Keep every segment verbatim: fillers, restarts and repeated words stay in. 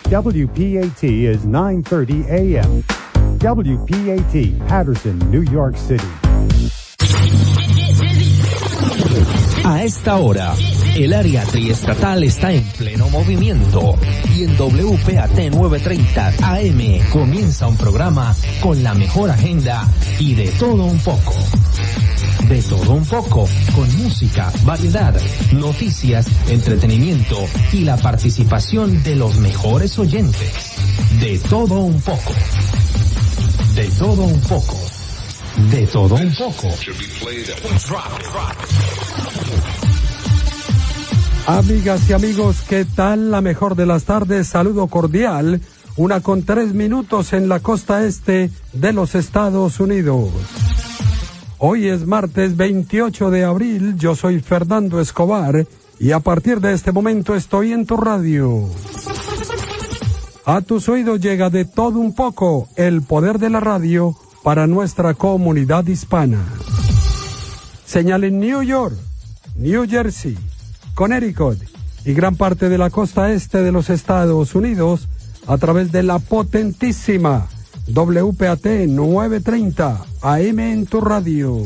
W P A T is nine thirty A M W P A T, Patterson, New York City. A esta hora, el área triestatal está en pleno movimiento y en W P A T novecientos treinta A M comienza un programa con la mejor agenda y de todo un poco. De todo un poco, con música, variedad, noticias, entretenimiento y la participación de los mejores oyentes. De todo un poco. De todo un poco. De todo un poco. Amigas y amigos, ¿qué tal? La mejor de las tardes, saludo cordial. Una con tres minutos en la costa este de los Estados Unidos. Hoy es martes veintiocho de abril, yo soy Fernando Escobar y a partir de este momento estoy en tu radio. A tus oídos llega de todo un poco el poder de la radio para nuestra comunidad hispana. Señal en New York, New Jersey, Connecticut y gran parte de la costa este de los Estados Unidos a través de la potentísima W P A T novecientos treinta A M en tu radio.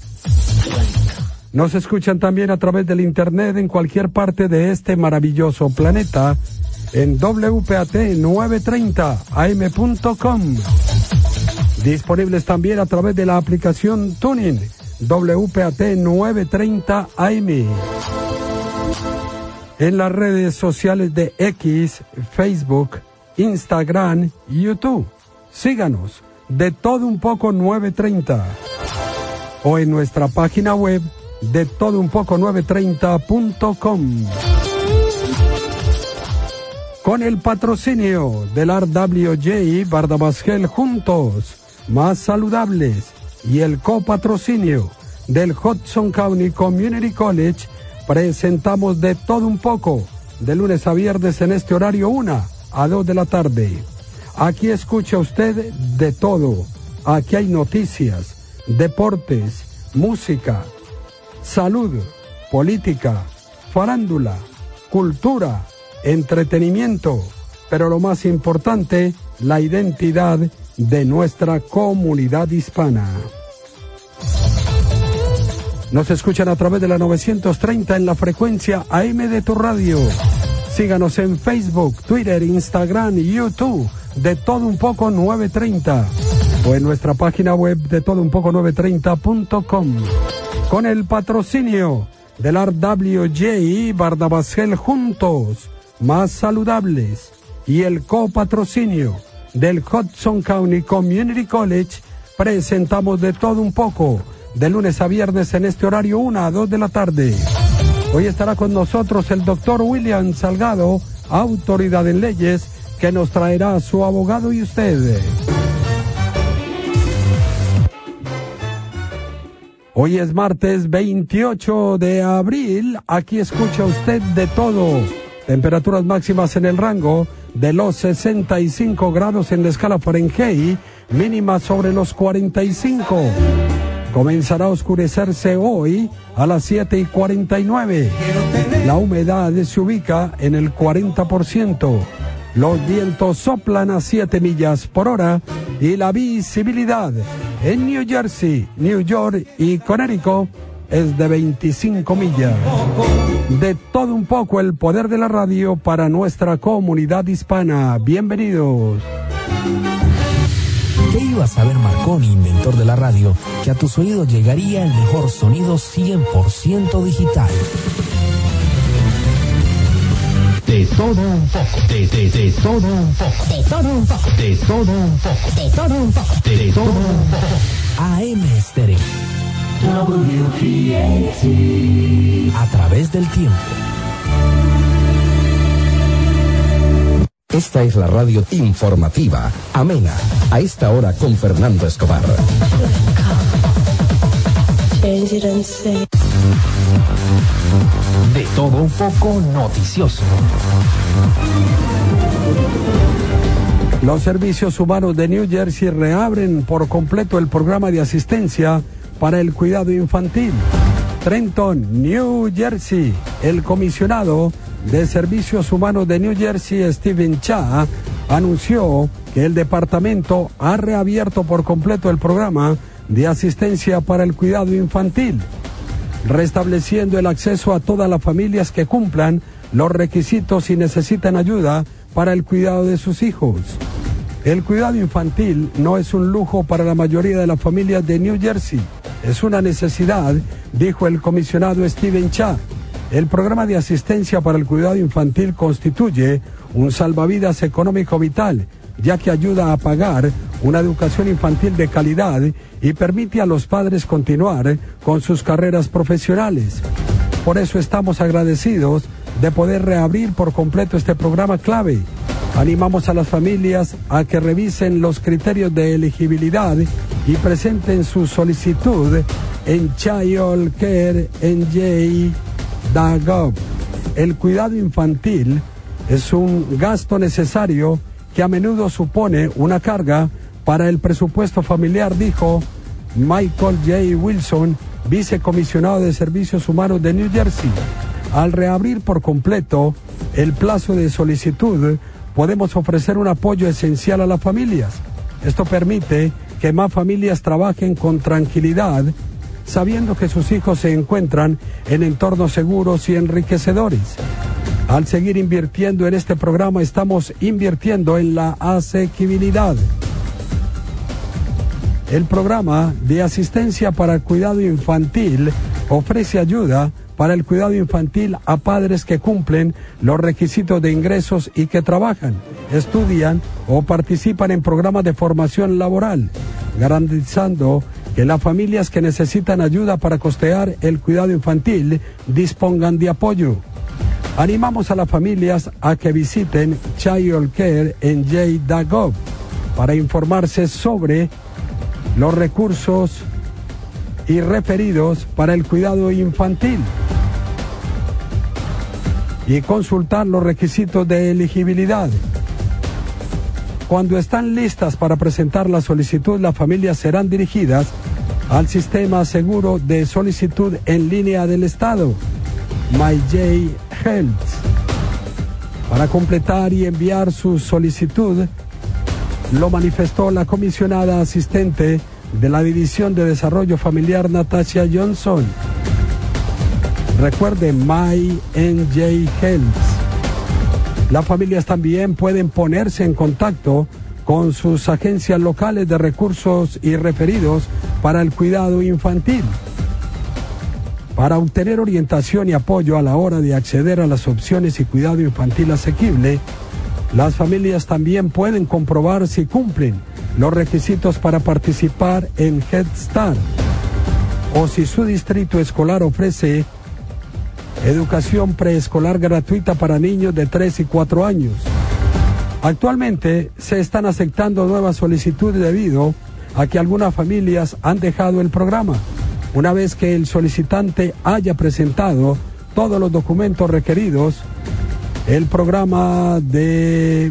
Nos escuchan también a través del internet en cualquier parte de este maravilloso planeta en W P A T novecientos treinta A M punto com. Disponibles también a través de la aplicación TuneIn W P A T novecientos treinta A M. En las redes sociales de X, Facebook, Instagram y YouTube. Síganos, de todo un poco novecientos treinta. O en nuestra página web, de todo un poco novecientos treinta punto com. Con el patrocinio del R W J Bardabasgel Juntos, más saludables, y el copatrocinio del Hudson County Community College, presentamos de todo un poco, de lunes a viernes en este horario una a dos de la tarde. Aquí escucha usted de todo. Aquí hay noticias, deportes, música, salud, política, farándula, cultura, entretenimiento, pero lo más importante, la identidad de nuestra comunidad hispana. Nos escuchan a través de la novecientos treinta en la frecuencia A M de tu radio. Síganos en Facebook, Twitter, Instagram y YouTube. De todo un poco novecientos treinta o en nuestra página web de todo un poco novecientos treinta punto com con el patrocinio del R W J Bardabasgel Juntos, más saludables, y el copatrocinio del Hudson County Community College. Presentamos de todo un poco de lunes a viernes en este horario una a dos de la tarde. Hoy estará con nosotros el doctor William Salgado, autoridad en leyes, que nos traerá a su abogado y usted. Hoy es martes veintiocho de abril, aquí escucha usted de todo. Temperaturas máximas en el rango de los sesenta y cinco grados en la escala Fahrenheit, mínimas sobre los cuarenta y cinco. Comenzará a oscurecerse hoy a las siete y cuarenta y nueve. La humedad se ubica en el cuarenta por ciento. Los vientos soplan a siete millas por hora y la visibilidad en New Jersey, New York y Connecticut es de veinticinco millas. De todo un poco el poder de la radio para nuestra comunidad hispana. Bienvenidos. ¿Qué iba a saber Marconi, inventor de la radio, que a tus oídos llegaría el mejor sonido cien por ciento digital? De todo un poco, de, de, de todo un poco, de todo un poco, de todo un poco, de todo un poco, de todo un poco. A M Stereo. W P A T. A través del tiempo. Esta es la radio informativa, amena, a esta hora con Fernando Escobar. De todo un poco noticioso. Los servicios humanos de New Jersey reabren por completo el programa de asistencia para el cuidado infantil. Trenton, New Jersey, el comisionado de Servicios Humanos de New Jersey, Steven Cha, anunció que el departamento ha reabierto por completo el programa de asistencia para el cuidado infantil, restableciendo el acceso a todas las familias que cumplan los requisitos y necesitan ayuda para el cuidado de sus hijos. El cuidado infantil no es un lujo para la mayoría de las familias de New Jersey, es una necesidad, dijo el comisionado Steven Cha. El programa de asistencia para el cuidado infantil constituye un salvavidas económico vital, ya que ayuda a pagar una educación infantil de calidad y permite a los padres continuar con sus carreras profesionales. Por eso estamos agradecidos de poder reabrir por completo este programa clave. Animamos a las familias a que revisen los criterios de elegibilidad y presenten su solicitud en child care n j punto gov. El cuidado infantil es un gasto necesario que a menudo supone una carga para el presupuesto familiar, dijo Michael J. Wilson, vicecomisionado de Servicios Humanos de New Jersey. Al reabrir por completo el plazo de solicitud, podemos ofrecer un apoyo esencial a las familias. Esto permite que más familias trabajen con tranquilidad, sabiendo que sus hijos se encuentran en entornos seguros y enriquecedores. Al seguir invirtiendo en este programa, estamos invirtiendo en la asequibilidad. El programa de asistencia para el cuidado infantil ofrece ayuda para el cuidado infantil a padres que cumplen los requisitos de ingresos y que trabajan, estudian o participan en programas de formación laboral, garantizando que las familias que necesitan ayuda para costear el cuidado infantil dispongan de apoyo. Animamos a las familias a que visiten child care n j punto gov para informarse sobre los recursos y referidos para el cuidado infantil y consultar los requisitos de elegibilidad. Cuando están listas para presentar la solicitud, las familias serán dirigidas al sistema seguro de solicitud en línea del Estado, MyJ Health. Para completar y enviar su solicitud, lo manifestó la comisionada asistente de la División de Desarrollo Familiar, Natasha Johnson. Recuerde, MyNJ Health. Las familias también pueden ponerse en contacto con sus agencias locales de recursos y referidos para el cuidado infantil. Para obtener orientación y apoyo a la hora de acceder a las opciones y cuidado infantil asequible, las familias también pueden comprobar si cumplen los requisitos para participar en Head Start o si su distrito escolar ofrece educación preescolar gratuita para niños de tres y cuatro años. Actualmente se están aceptando nuevas solicitudes debido a que algunas familias han dejado el programa. Una vez que el solicitante haya presentado todos los documentos requeridos, el programa de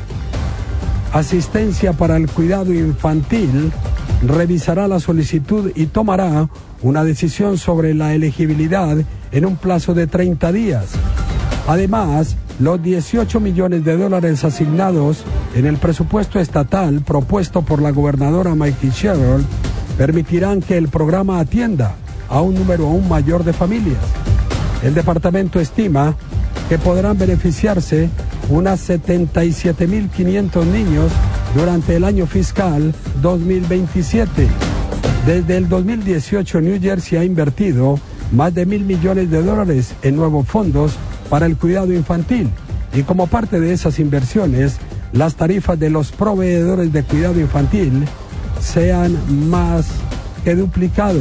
asistencia para el cuidado infantil revisará la solicitud y tomará una decisión sobre la elegibilidad en un plazo de treinta días. Además, los dieciocho millones de dólares asignados en el presupuesto estatal propuesto por la gobernadora Maggie Sherrill permitirán que el programa atienda a un número aún mayor de familias. El departamento estima que podrán beneficiarse unas setenta y siete mil quinientos niños durante el año fiscal dos mil veintisiete. Desde el dos mil dieciocho, New Jersey ha invertido más de mil millones de dólares en nuevos fondos para el cuidado infantil, y como parte de esas inversiones, las tarifas de los proveedores de cuidado infantil se han más que duplicado.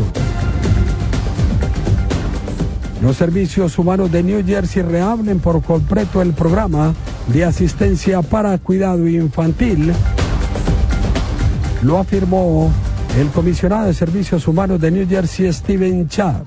Los Servicios Humanos de New Jersey reabren por completo el programa de asistencia para cuidado infantil, lo afirmó el comisionado de Servicios Humanos de New Jersey, Steven Cha.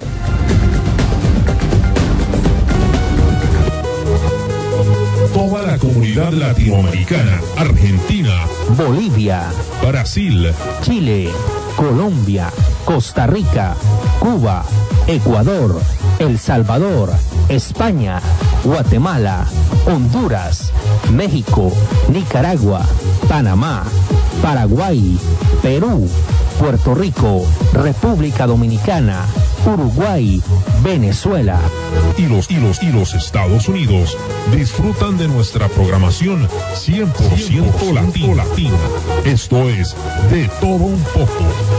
Toda la comunidad latinoamericana, Argentina, Bolivia, Brasil, Chile, Colombia, Costa Rica, Cuba, Ecuador, El Salvador, España, Guatemala, Honduras, México, Nicaragua, Panamá, Paraguay, Perú, Puerto Rico, República Dominicana, Uruguay, Venezuela. Y los, y los, y los Estados Unidos disfrutan de nuestra programación cien por ciento latina. latina. Esto es De Todo Un Poco.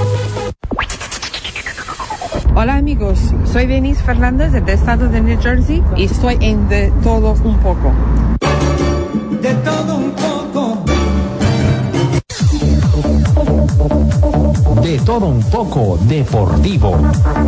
Hola amigos, soy Denise Fernández del estado de New Jersey y estoy en De Todo Un Poco. De todo un poco. De Todo Un Poco Deportivo.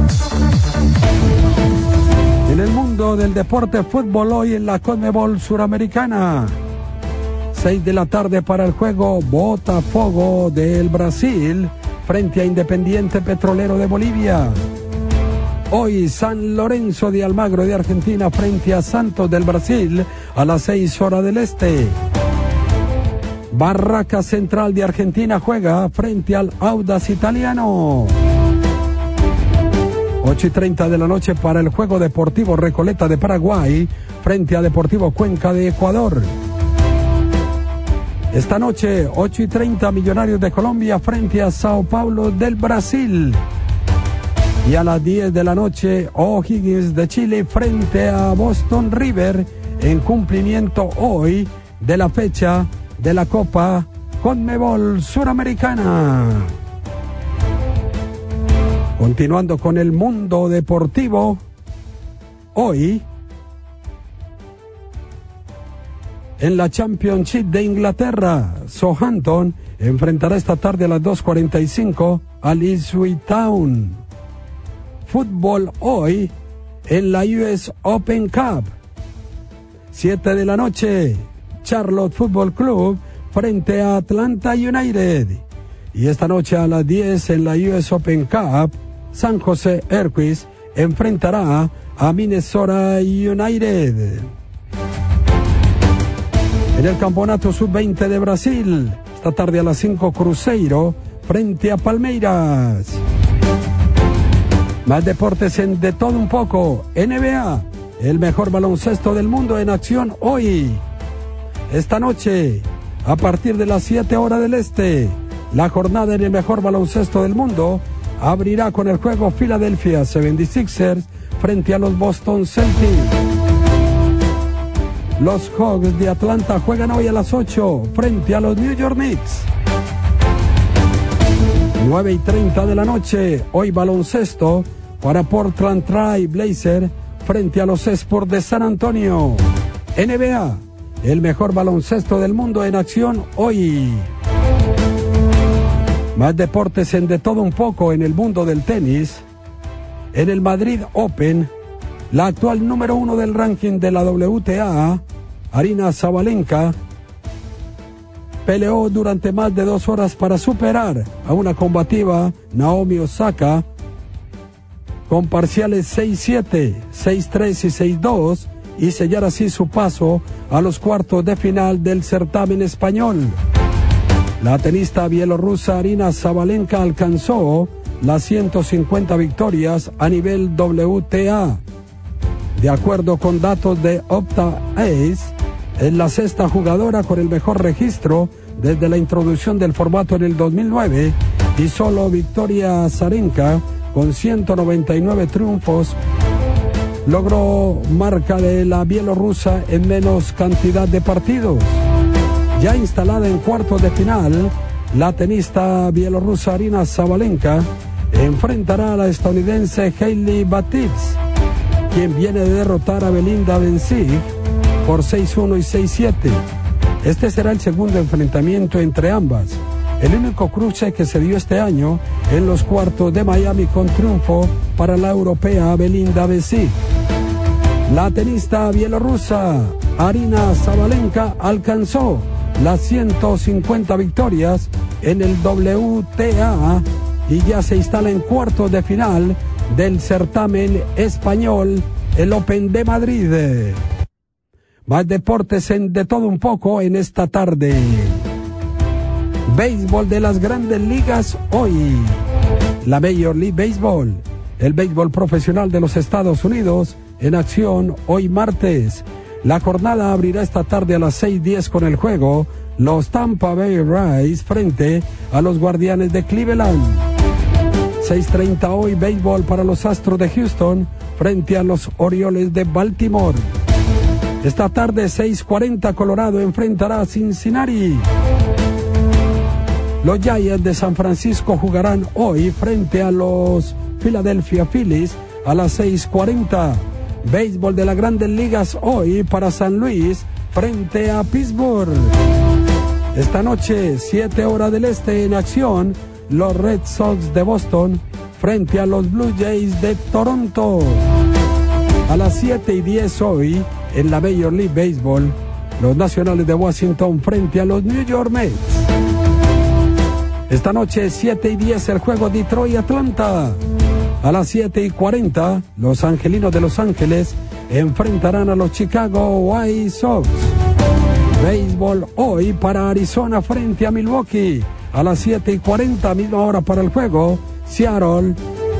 En el mundo del deporte fútbol hoy en la Conmebol Suramericana. Seis de la tarde para el juego Botafogo del Brasil frente a Independiente Petrolero de Bolivia. Hoy San Lorenzo de Almagro de Argentina frente a Santos del Brasil a las seis horas del este. Barraca Central de Argentina juega frente al Audax italiano. ocho y treinta de la noche para el juego Deportivo Recoleta de Paraguay frente a Deportivo Cuenca de Ecuador. Esta noche, ocho y treinta, Millonarios de Colombia frente a Sao Paulo del Brasil. Y a las diez de la noche, O'Higgins de Chile frente a Boston River en cumplimiento hoy de la fecha de la Copa Conmebol Suramericana. Continuando con el mundo deportivo, hoy en la Championship de Inglaterra, Southampton enfrentará esta tarde a las dos cuarenta y cinco al Ipswich Town. Fútbol hoy en la U S Open Cup. siete de la noche, Charlotte Football Club frente a Atlanta United. Y esta noche a las diez en la U S Open Cup, San Jose Earthquakes enfrentará a Minnesota United. En el campeonato sub veinte de Brasil, esta tarde a las cinco, Cruzeiro frente a Palmeiras. Más deportes en De Todo Un Poco. N B A, el mejor baloncesto del mundo en acción hoy. Esta noche, a partir de las siete horas del este, la jornada en el mejor baloncesto del mundo abrirá con el juego Philadelphia setenta y seis ers frente a los Boston Celtics. Los Hawks de Atlanta juegan hoy a las ocho frente a los New York Knicks. nueve y treinta de la noche, hoy baloncesto para Portland Trail Blazers frente a los Spurs de San Antonio. N B A, el mejor baloncesto del mundo en acción hoy. Más deportes en De Todo Un Poco en el mundo del tenis. En el Madrid Open, la actual número uno del ranking de la W T A, Aryna Sabalenka, peleó durante más de dos horas para superar a una combativa Naomi Osaka con parciales seis siete, seis tres y seis dos y sellar así su paso a los cuartos de final del certamen español. La tenista bielorrusa Aryna Sabalenka alcanzó las ciento cincuenta victorias a nivel W T A. De acuerdo con datos de Opta Ace, es la sexta jugadora con el mejor registro desde la introducción del formato en el dos mil nueve y solo Victoria Azarenka, con ciento noventa y nueve triunfos, logró marca de la bielorrusa en menos cantidad de partidos. Ya instalada en cuartos de final, la tenista bielorrusa Aryna Sabalenka enfrentará a la estadounidense Hailey Batiz, quien viene de derrotar a Belinda Bencic por seis uno y seis siete. Este será el segundo enfrentamiento entre ambas, el único cruce que se dio este año en los cuartos de Miami con triunfo para la europea Belinda Bencic. La tenista bielorrusa Aryna Sabalenka alcanzó las ciento cincuenta victorias en el W T A y ya se instala en cuartos de final del certamen español, el Open de Madrid. Más deportes en De Todo Un Poco en esta tarde. Béisbol de las Grandes Ligas hoy. La Major League Baseball, el béisbol profesional de los Estados Unidos, en acción hoy martes. La jornada abrirá esta tarde a las seis diez con el juego los Tampa Bay Rays frente a los Guardianes de Cleveland. seis treinta hoy, béisbol para los Astros de Houston frente a los Orioles de Baltimore. Esta tarde, seis cuarenta, Colorado enfrentará a Cincinnati. Los Giants de San Francisco jugarán hoy frente a los Philadelphia Phillies a las seis cuarenta. Béisbol de las Grandes Ligas hoy para San Luis frente a Pittsburgh. Esta noche, siete horas del este, en acción, los Red Sox de Boston frente a los Blue Jays de Toronto. A las siete y diez hoy, en la Major League Baseball, los Nacionales de Washington frente a los New York Mets. Esta noche, siete y diez, el juego Detroit-Atlanta. A las siete y cuarenta, los Angelinos de Los Ángeles enfrentarán a los Chicago White Sox. Béisbol hoy para Arizona frente a Milwaukee. A las siete y cuarenta, misma hora para el juego, Seattle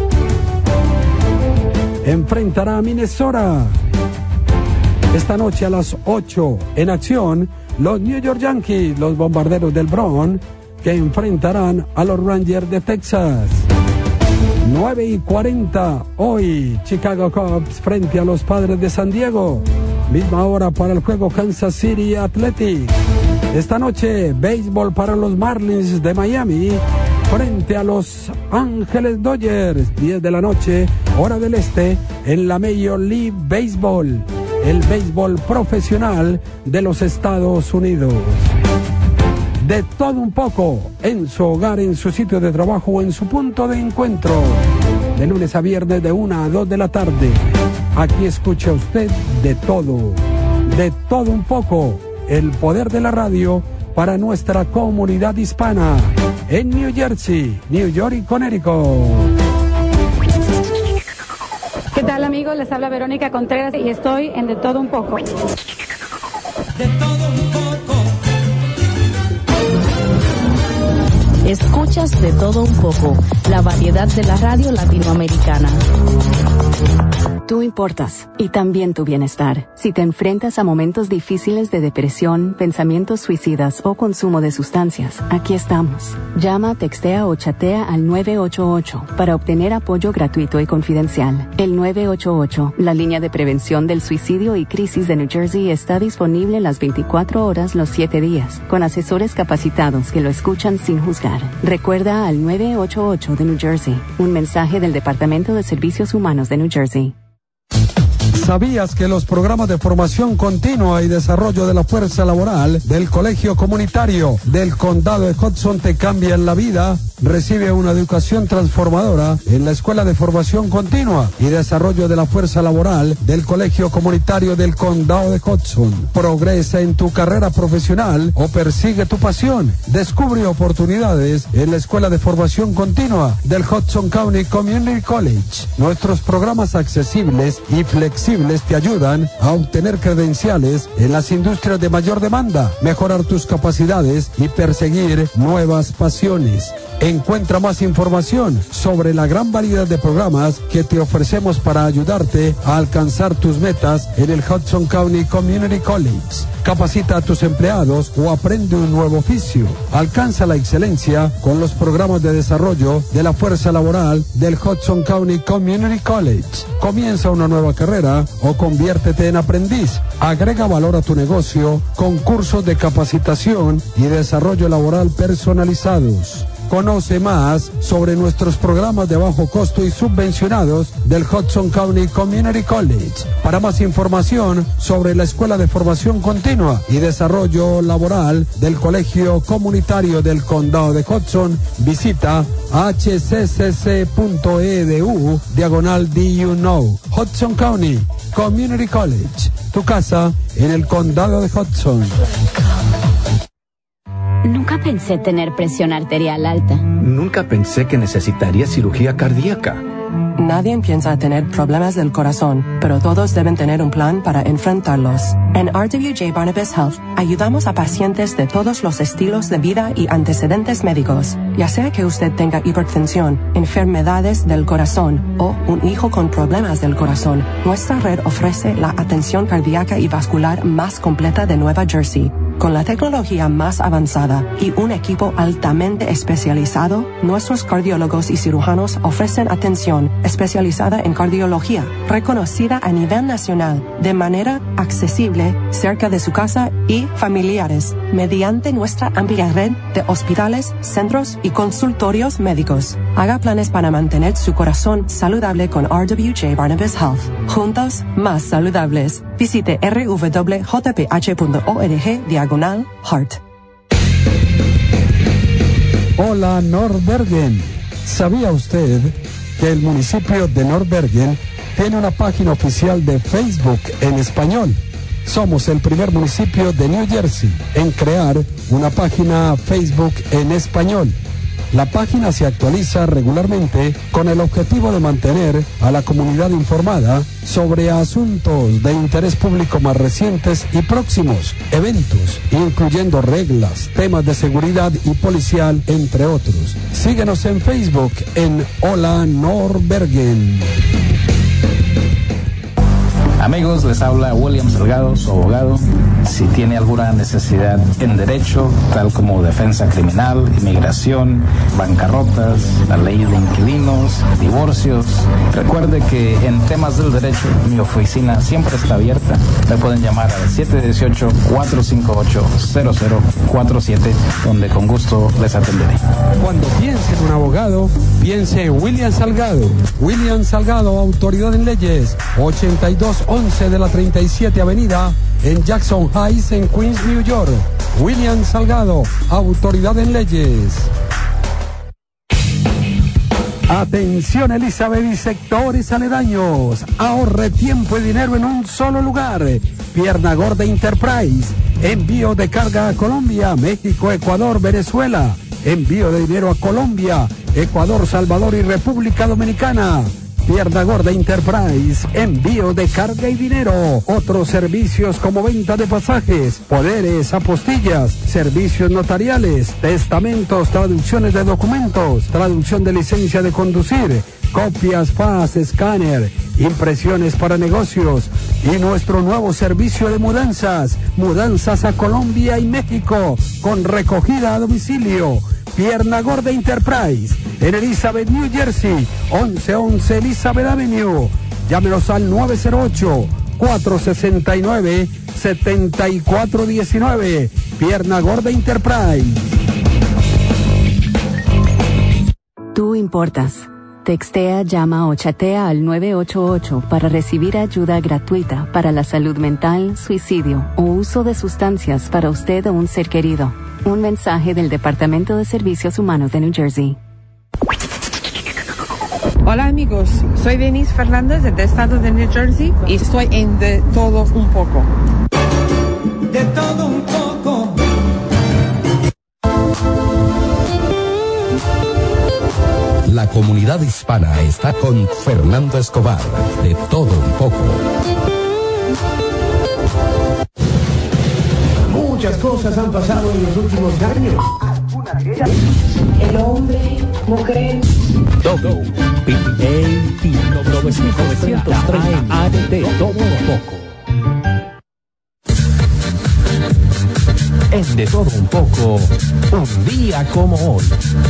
enfrentará a Minnesota. Esta noche a las ocho, en acción, los New York Yankees, los Bombarderos del Bronx, que enfrentarán a los Rangers de Texas. nueve y cuarenta, hoy, Chicago Cubs frente a los Padres de San Diego. Misma hora para el juego Kansas City Athletic. Esta noche, béisbol para los Marlins de Miami frente a los Ángeles Dodgers. diez de la noche, hora del este, en la Major League Baseball, el béisbol profesional de los Estados Unidos. De todo un poco, en su hogar, en su sitio de trabajo o en su punto de encuentro. De lunes a viernes de una a dos de la tarde. Aquí escucha usted de todo, de todo un poco. El poder de la radio para nuestra comunidad hispana en New Jersey, New York y Connecticut. ¿Qué tal, amigos? Les habla Verónica Contreras y estoy en De Todo Un Poco. De todo un poco. Escuchas De Todo Un Poco, la variedad de la radio latinoamericana. Tú importas, y también tu bienestar. Si te enfrentas a momentos difíciles de depresión, pensamientos suicidas o consumo de sustancias, aquí estamos. Llama, textea o chatea al nueve ocho ocho para obtener apoyo gratuito y confidencial. El nueve ocho ocho, la línea de prevención del suicidio y crisis de New Jersey, está disponible las veinticuatro horas los siete días, con asesores capacitados que lo escuchan sin juzgar. Recuerda al nueve ocho ocho de New Jersey, un mensaje del Departamento de Servicios Humanos de New Jersey. ¿Sabías que los programas de formación continua y desarrollo de la fuerza laboral del Colegio Comunitario del Condado de Hudson te cambian la vida? Recibe una educación transformadora en la Escuela de Formación Continua y Desarrollo de la Fuerza Laboral del Colegio Comunitario del Condado de Hudson. Progresa en tu carrera profesional o persigue tu pasión. Descubre oportunidades en la Escuela de Formación Continua del Hudson County Community College. Nuestros programas accesibles y flexibles te ayudan a obtener credenciales en las industrias de mayor demanda, mejorar tus capacidades y perseguir nuevas pasiones. Encuentra más información sobre la gran variedad de programas que te ofrecemos para ayudarte a alcanzar tus metas en el Hudson County Community College. Capacita a tus empleados o aprende un nuevo oficio. Alcanza la excelencia con los programas de desarrollo de la fuerza laboral del Hudson County Community College. Comienza una nueva carrera o conviértete en aprendiz. Agrega valor a tu negocio con cursos de capacitación y desarrollo laboral personalizados. Conoce más sobre nuestros programas de bajo costo y subvencionados del Hudson County Community College. Para más información sobre la Escuela de Formación Continua y Desarrollo Laboral del Colegio Comunitario del Condado de Hudson, visita h c c c punto e d u diagonal D U Know. Hudson County Community College, tu casa en el Condado de Hudson. Nunca pensé tener presión arterial alta. Nunca pensé que necesitaría cirugía cardíaca. Nadie piensa tener problemas del corazón, pero todos deben tener un plan para enfrentarlos. En R W J Barnabas Health, ayudamos a pacientes de todos los estilos de vida y antecedentes médicos. Ya sea que usted tenga hipertensión, enfermedades del corazón o un hijo con problemas del corazón, nuestra red ofrece la atención cardíaca y vascular más completa de Nueva Jersey. Con la tecnología más avanzada y un equipo altamente especializado, nuestros cardiólogos y cirujanos ofrecen atención especializada en cardiología, reconocida a nivel nacional, de manera accesible, cerca de su casa y familiares, mediante nuestra amplia red de hospitales, centros y consultorios médicos. Haga planes para mantener su corazón saludable con R W J Barnabas Health. Juntos, más saludables. Visite r w j p h punto org diagonal heart. Hola Nordbergen. ¿Sabía usted que el municipio de Nordbergen tiene una página oficial de Facebook en español? Somos el primer municipio de New Jersey en crear una página Facebook en español. La página se actualiza regularmente con el objetivo de mantener a la comunidad informada sobre asuntos de interés público más recientes y próximos, eventos, incluyendo reglas, temas de seguridad y policial, entre otros. Síguenos en Facebook en Hola Nordbergen. Amigos, les habla William Salgado, su abogado. Si tiene alguna necesidad en derecho, tal como defensa criminal, inmigración, bancarrotas, la ley de inquilinos, divorcios, recuerde que en temas del derecho mi oficina siempre está abierta. Me pueden llamar al siete uno ocho, cuatro cinco ocho, cero cero cuatro siete, donde con gusto les atenderé. Cuando piense en un abogado, piense en William Salgado. William Salgado, autoridad en leyes, ochenta y dos once de la treinta y siete Avenida, en Jackson Heights, en Queens, New York. William Salgado, autoridad en leyes. Atención Elizabeth y sectores aledaños. Ahorre tiempo y dinero en un solo lugar. Pierna Gorda Enterprise. Envío de carga a Colombia, México, Ecuador, Venezuela. Envío de dinero a Colombia, Ecuador, Salvador y República Dominicana. Pierna Gorda Enterprise, envío de carga y dinero. Otros servicios como venta de pasajes, poderes, apostillas, servicios notariales, testamentos, traducciones de documentos, traducción de licencia de conducir, copias, fax, escáner, impresiones para negocios y nuestro nuevo servicio de mudanzas, mudanzas a Colombia y México con recogida a domicilio. Pierna Gorda Enterprise, en Elizabeth, New Jersey, once once Elizabeth Avenue. Llámenos al nueve cero ocho, cuatro seis nueve, siete cuatro uno nueve. Pierna Gorda Enterprise. Tú importas. Textea, llama o chatea al nueve ocho ocho para recibir ayuda gratuita para la salud mental, suicidio o uso de sustancias para usted o un ser querido. Un mensaje del Departamento de Servicios Humanos de New Jersey. Hola amigos, soy Denise Fernández del estado de New Jersey y estoy en De Todo Un Poco. De todo un poco. La comunidad hispana está con Fernando Escobar, De Todo Un Poco. Muchas cosas han pasado en los últimos años. El hombre, mujer. W P A T novecientos treinta De Todo Un Poco. En De Todo Un Poco, un día como hoy.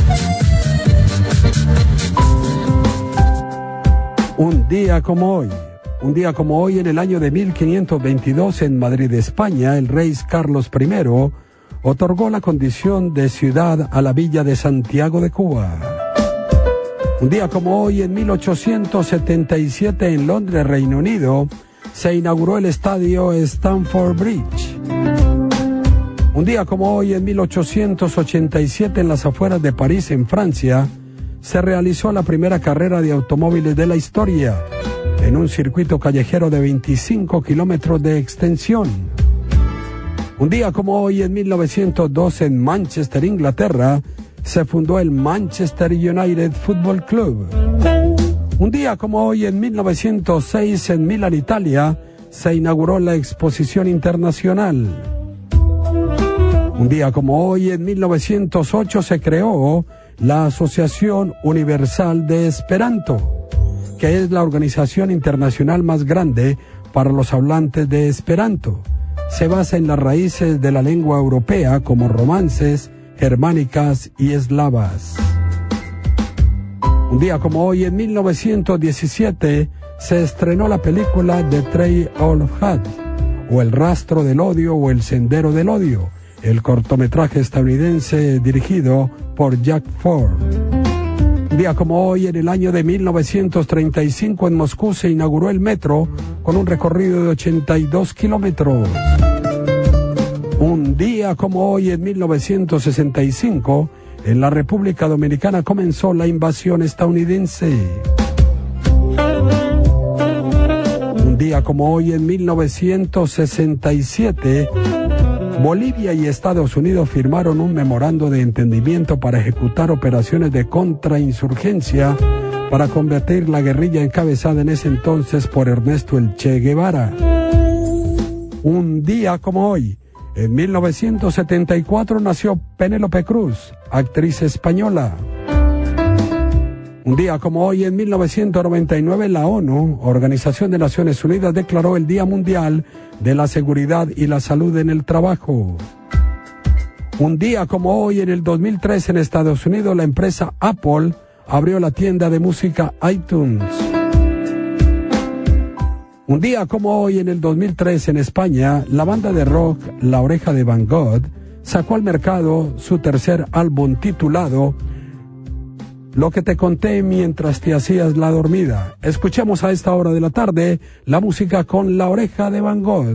Un día como hoy. Un día como hoy, en el año de mil quinientos veintidós, en Madrid, España, el rey Carlos primero otorgó la condición de ciudad a la villa de Santiago de Cuba. Un día como hoy, en mil ochocientos setenta y siete, en Londres, Reino Unido, se inauguró el estadio Stamford Bridge. Un día como hoy, en mil ochocientos ochenta y siete, en las afueras de París, en Francia, se realizó la primera carrera de automóviles de la historia, en un circuito callejero de veinticinco kilómetros de extensión. Un día como hoy, en mil novecientos dos, en Manchester, Inglaterra, se fundó el Manchester United Football Club. Un día como hoy, en mil novecientos seis, en Milán, Italia, se inauguró la Exposición Internacional. Un día como hoy, en mil novecientos ocho, se creó la Asociación Universal de Esperanto, que es la organización internacional más grande para los hablantes de Esperanto. Se basa en las raíces de la lengua europea como romances, germánicas y eslavas. Un día como hoy, en mil novecientos diecisiete, se estrenó la película The Trail of Hate, o El Rastro del Odio, o El Sendero del Odio, el cortometraje estadounidense dirigido por Jack Ford. Un día como hoy, en el año de mil novecientos treinta y cinco, en Moscú se inauguró el metro con un recorrido de ochenta y dos kilómetros. Un día como hoy, en mil novecientos sesenta y cinco, en la República Dominicana comenzó la invasión estadounidense. Un día como hoy, en mil novecientos sesenta y siete, Bolivia y Estados Unidos firmaron un memorando de entendimiento para ejecutar operaciones de contrainsurgencia para combatir la guerrilla encabezada en ese entonces por Ernesto El Che Guevara. Un día como hoy, en mil novecientos setenta y cuatro, nació Penélope Cruz, actriz española. Un día como hoy, en mil novecientos noventa y nueve, la ONU, Organización de Naciones Unidas, declaró el Día Mundial de la Seguridad y la Salud en el Trabajo. Un día como hoy, en el dos mil tres, en Estados Unidos, la empresa Apple abrió la tienda de música iTunes. Un día como hoy, en el dos mil tres, en España, la banda de rock La Oreja de Van Gogh sacó al mercado su tercer álbum titulado Lo que te conté mientras te hacías la dormida. Escuchemos a esta hora de la tarde la música con La Oreja de Van Gogh.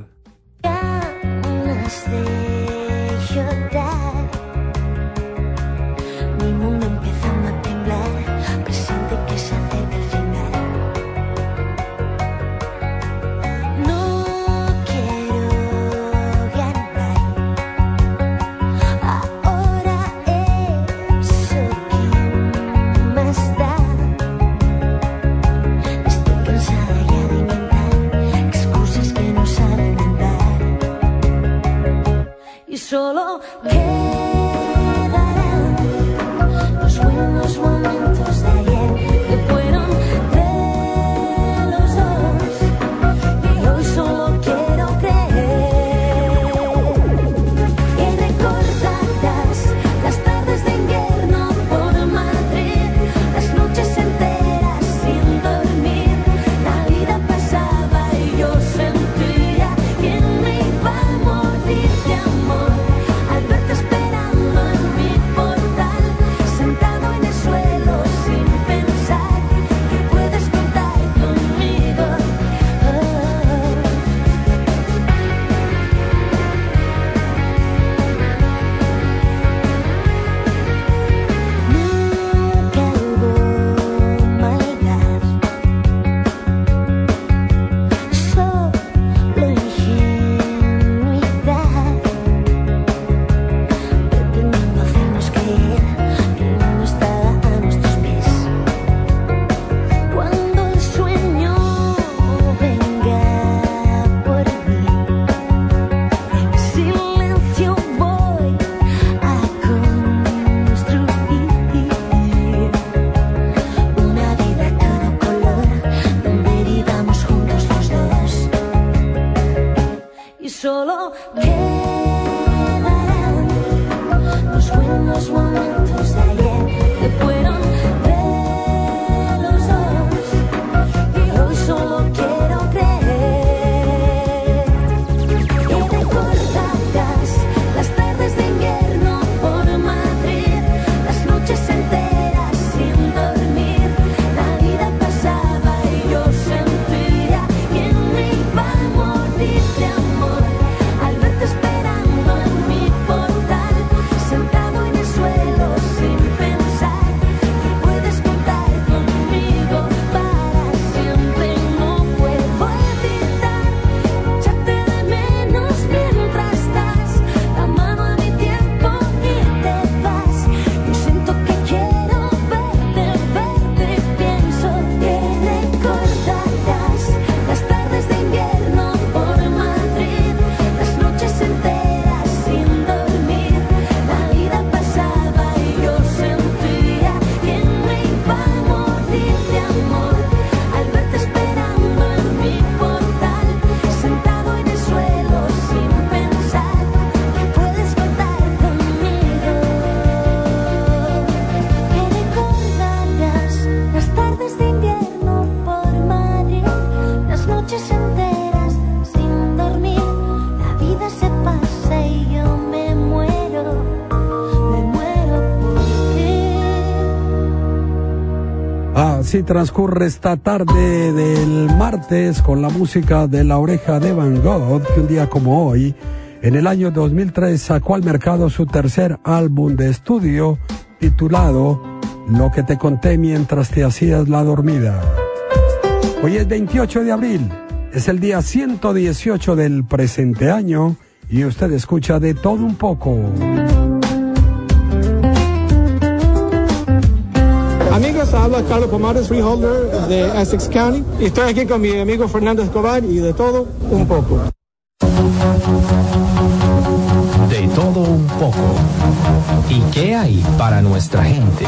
Solo quedarán los buenos momentos de ayer que fueron de los dos, y hoy solo quiero creer que recordarás las tardes de invierno por Madrid, las noches enteras sin dormir. La vida pasaba y yo sentía que me iba a morir de amor. Esperando Así transcurre esta tarde del martes con la música de La Oreja de Van Gogh, que un día como hoy, en el año dos mil tres, sacó al mercado su tercer álbum de estudio titulado Lo que te conté mientras te hacías la dormida. Hoy es veintiocho de abril, es el día ciento dieciocho del presente año y usted escucha De Todo Un Poco. Amigos, habla Carlos Pomares, freeholder de Essex County. Y estoy aquí con mi amigo Fernando Escobar y de todo un poco. De todo un poco. ¿Y qué hay para nuestra gente?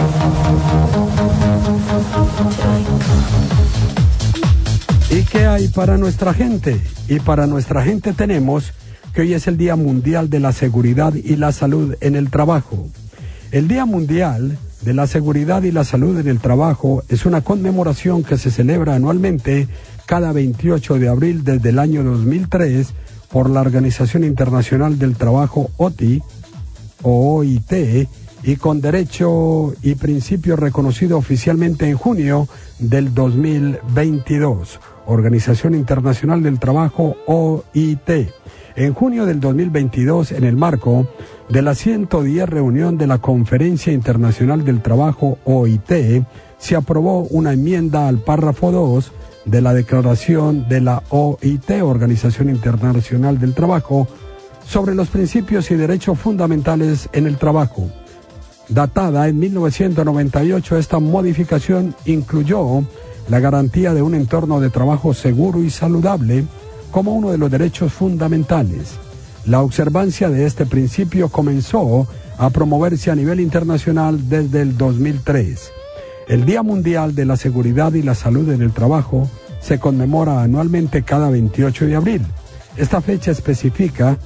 ¿Y qué hay para nuestra gente? Y para nuestra gente tenemos que hoy es el Día Mundial de la Seguridad y la Salud en el Trabajo. El Día Mundial de la Seguridad y la Salud en el Trabajo es una conmemoración que se celebra anualmente cada veintiocho de abril desde el año dos mil tres por la Organización Internacional del Trabajo O T I o O I T y con derecho y principio reconocido oficialmente en junio del dos mil veintidós. Organización Internacional del Trabajo O I T. En junio del dos mil veintidós, en el marco de la ciento diez reunión de la Conferencia Internacional del Trabajo O I T, se aprobó una enmienda al párrafo dos de la Declaración de la O I T, Organización Internacional del Trabajo, sobre los principios y derechos fundamentales en el trabajo. Datada en mil novecientos noventa y ocho, esta modificación incluyó la garantía de un entorno de trabajo seguro y saludable como uno de los derechos fundamentales. La observancia de este principio comenzó a promoverse a nivel internacional desde el dos mil tres. El Día Mundial de la Seguridad y la Salud en el Trabajo se conmemora anualmente cada veintiocho de abril. Esta fecha especifica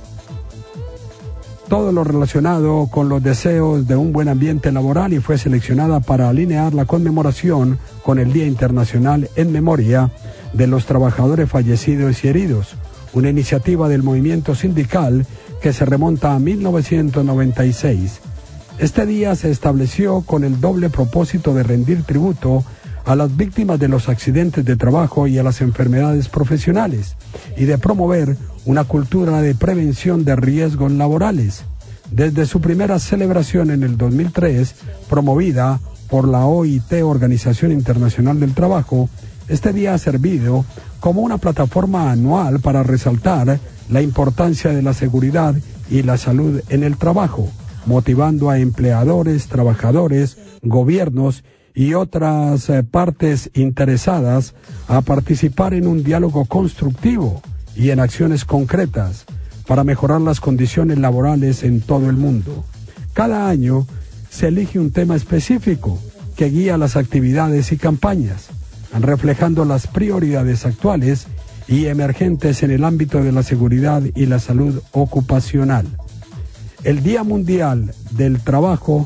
todo lo relacionado con los deseos de un buen ambiente laboral y fue seleccionada para alinear la conmemoración con el Día Internacional en memoria de los trabajadores fallecidos y heridos, una iniciativa del movimiento sindical que se remonta a mil novecientos noventa y seis. Este día se estableció con el doble propósito de rendir tributo a las víctimas de los accidentes de trabajo y a las enfermedades profesionales y de promover una cultura de prevención de riesgos laborales. Desde su primera celebración en el dos mil tres, promovida por la O I T, Organización Internacional del Trabajo, este día ha servido como una plataforma anual para resaltar la importancia de la seguridad y la salud en el trabajo, motivando a empleadores, trabajadores, gobiernos y otras eh, partes interesadas a participar en un diálogo constructivo y en acciones concretas para mejorar las condiciones laborales en todo el mundo. Cada año se elige un tema específico que guía las actividades y campañas, reflejando las prioridades actuales y emergentes en el ámbito de la seguridad y la salud ocupacional. El Día Mundial del Trabajo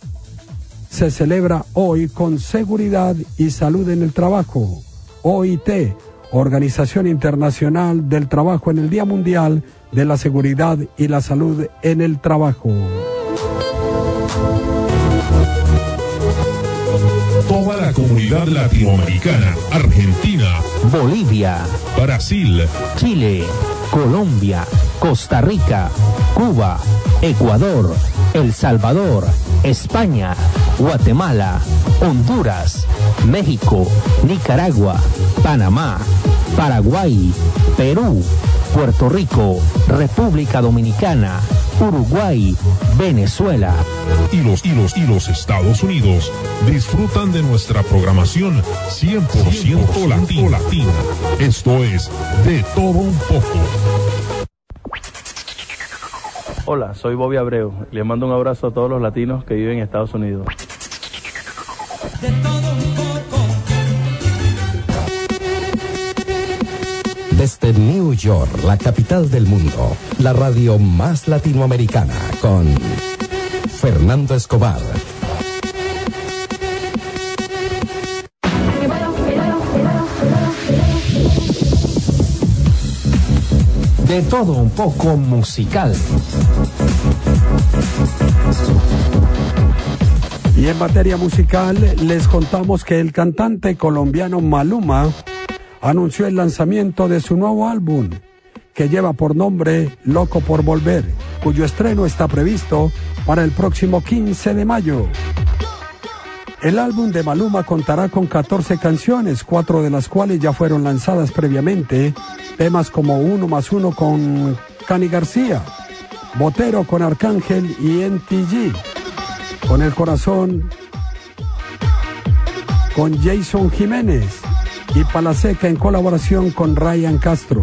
se celebra hoy con seguridad y salud en el trabajo. O I T, Organización Internacional del Trabajo, en el Día Mundial de la Seguridad y la Salud en el Trabajo. Toda la comunidad latinoamericana, Argentina, Bolivia, Brasil, Chile, Colombia, Costa Rica, Cuba, Ecuador, El Salvador, España, Guatemala, Honduras, México, Nicaragua, Panamá, Paraguay, Perú, Puerto Rico, República Dominicana, Uruguay, Venezuela y los, y los, y los Estados Unidos disfrutan de nuestra programación cien por ciento latina. latina. Esto es De Todo Un Poco. Hola, soy Bobby Abreu. Le mando un abrazo a todos los latinos que viven en Estados Unidos. De todo un poco. Desde New York, la capital del mundo, la radio más latinoamericana, con Fernando Escobar. De todo un poco musical. Y Y en materia musical les contamos que el cantante colombiano Maluma anunció el lanzamiento de su nuevo álbum, que lleva por nombre Loco por Volver, cuyo estreno está previsto para el próximo quince de mayo. El álbum de Maluma contará con catorce canciones, cuatro de las cuales ya fueron lanzadas previamente, temas como Uno más Uno con Cani García, Botero con Arcángel y N T G, Con el Corazón con Jason Jiménez y Palaseca en colaboración con Ryan Castro.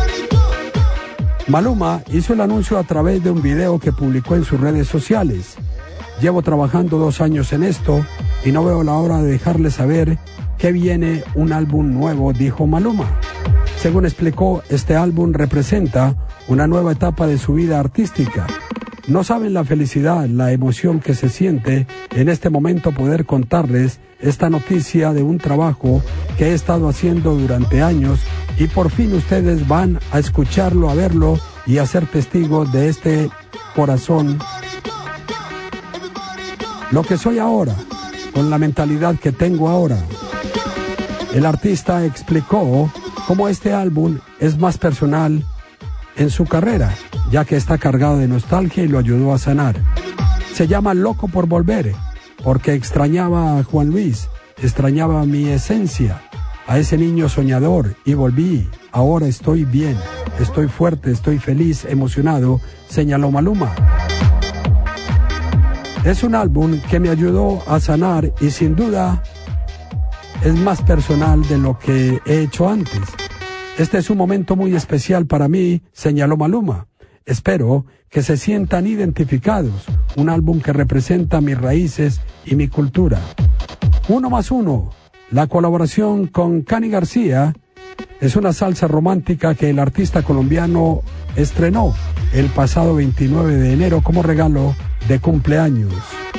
Maluma hizo el anuncio a través de un video que publicó en sus redes sociales. Llevo trabajando dos años en esto y no veo la hora de dejarles saber que viene un álbum nuevo, dijo Maluma. Según explicó, este álbum representa una nueva etapa de su vida artística. No saben la felicidad, la emoción que se siente en este momento poder contarles esta noticia de un trabajo que he estado haciendo durante años y por fin ustedes van a escucharlo, a verlo y a ser testigos de este corazón. Lo que soy ahora, con la mentalidad que tengo ahora. El artista explicó cómo este álbum es más personal en su carrera, ya que está cargado de nostalgia y lo ayudó a sanar. Se llama Loco por Volver, porque extrañaba a Juan Luis, extrañaba mi esencia, a ese niño soñador, y volví. Ahora estoy bien, estoy fuerte, estoy feliz, emocionado, señaló Maluma. Es un álbum que me ayudó a sanar y sin duda es más personal de lo que he hecho antes. Este es un momento muy especial para mí, señaló Maluma. Espero que se sientan identificados, un álbum que representa mis raíces y mi cultura. Uno más Uno, la colaboración con Cani García, es una salsa romántica que el artista colombiano estrenó el pasado veintinueve de enero como regalo de cumpleaños.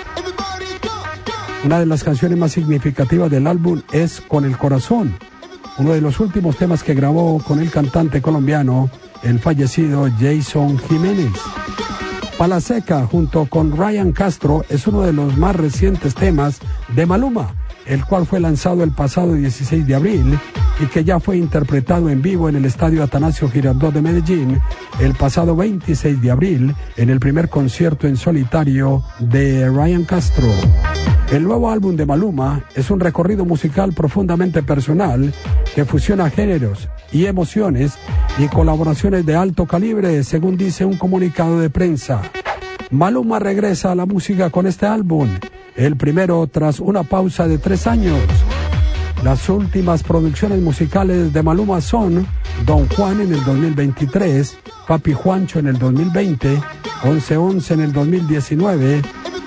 Una de las canciones más significativas del álbum es Con el Corazón, uno de los últimos temas que grabó con el cantante colombiano, el fallecido Jason Jiménez. Palaseca junto con Ryan Castro es uno de los más recientes temas de Maluma, el cual fue lanzado el pasado dieciséis de abril y que ya fue interpretado en vivo en el Estadio Atanasio Girardot de Medellín el pasado veintiséis de abril en el primer concierto en solitario de Ryan Castro. El nuevo álbum de Maluma es un recorrido musical profundamente personal que fusiona géneros y emociones y colaboraciones de alto calibre, según dice un comunicado de prensa. Maluma regresa a la música con este álbum, el primero tras una pausa de tres años. Las últimas producciones musicales de Maluma son Don Juan en el dos mil veintitrés, Papi Juancho en el dos mil veinte, once once en el dos mil diecinueve,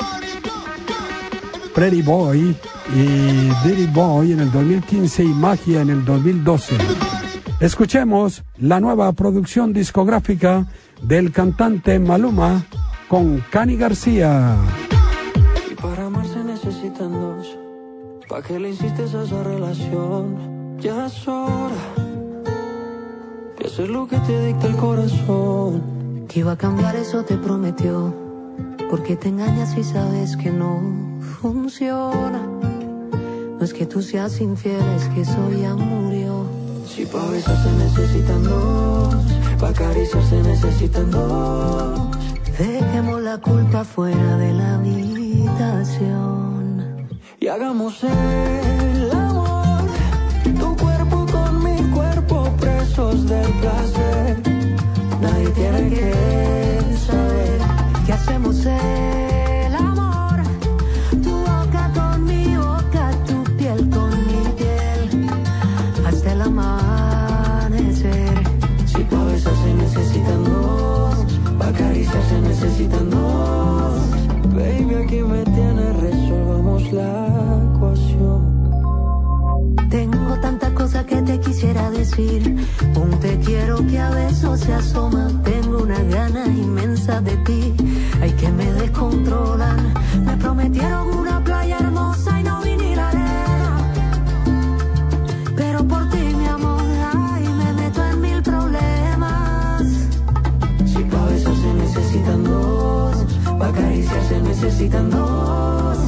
Pretty Boy y Dirty Boy en el dos mil quince y Magia en el dos mil doce. Escuchemos la nueva producción discográfica del cantante Maluma con Cani García. Y para amar se necesitan dos. ¿Pa' qué le insistes a esa relación? Ya es hora de hacer lo que te dicta el corazón. Que iba a cambiar, eso te prometió. Porque te engañas si sabes que no funciona. No es que tú seas infiel, es que eso ya murió. Si pa' besar se necesitan dos, pa' acariciar se necesitan dos. Dejemos la culpa fuera de la habitación y hagamos el amor, tu cuerpo con mi cuerpo, presos del placer. Nadie tiene que saber que hacemos el amor, tu boca con mi boca, tu piel con mi piel, hasta el amanecer. Si pa' besar se necesitan dos, pa' acariciar se necesitan dos. Baby, aquí me tienes, resolvamos la ecuación. Tengo tantas cosas que te quisiera decir, un te quiero que a besos se asoma. Tengo una gana inmensa de ti, ay que me descontrolan. Me prometieron una playa hermosa y no vi ni la arena, pero por ti mi amor, ay me meto en mil problemas. Si pa' besar se necesitan dos, pa' acariciar se necesitan dos.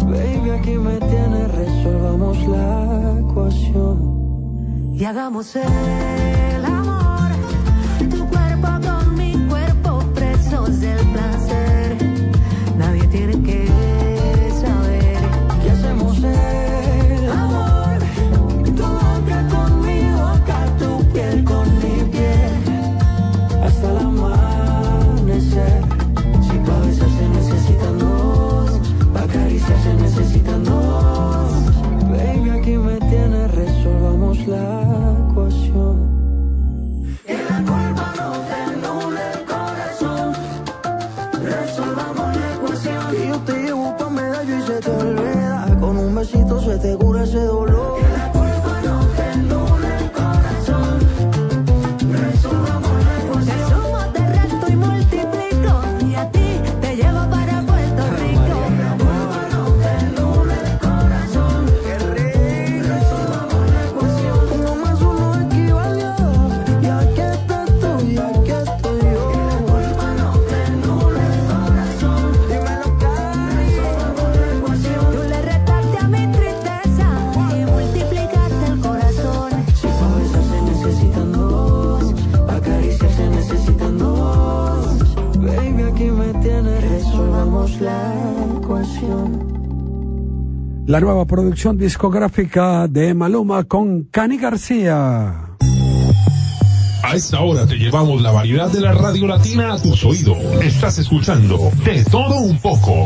Baby, aquí me tienes, resolvamos la ecuación. Y hagamos el amor, tu cuerpo con mi cuerpo, presos del placer. Nadie tiene que saber que hacemos el amor, tu boca con mi boca, tu piel con mi piel, hasta el amanecer. Si pa' besar se necesitan dos, pa' acariciar se necesitan dos. Baby, aquí me tienes, resolvamos la ecuación. Que la culpa no te nule el corazón, resolvamos la ecuación. Y yo te llevo pa' medallo y se te olvida, con un besito se te cura ese dolor. Que la culpa no te nule el corazón, resolvamos la ecuación. Te sumo, te resto y multiplico, y a ti te llevo para Puerto Rico. Que la culpa no te nule el corazón, que rico, resolvamos la ecuación. Uno más uno equivale a dos, y aquí estás tú y aquí estoy yo. Que la culpa no te nule el corazón, dímelo Cari, resolvamos la ecuación. Tú le restaste a mi tristeza y multiplicaste el corazón. Si pa' besar se necesitan dos, pa' acariciar se necesitan dos. Baby, aquí me tienes, resolvamos la ecuación. La nueva producción discográfica de Maluma con Cani García. A esta hora te llevamos la variedad de la radio latina a tus oídos. Estás escuchando De Todo Un Poco.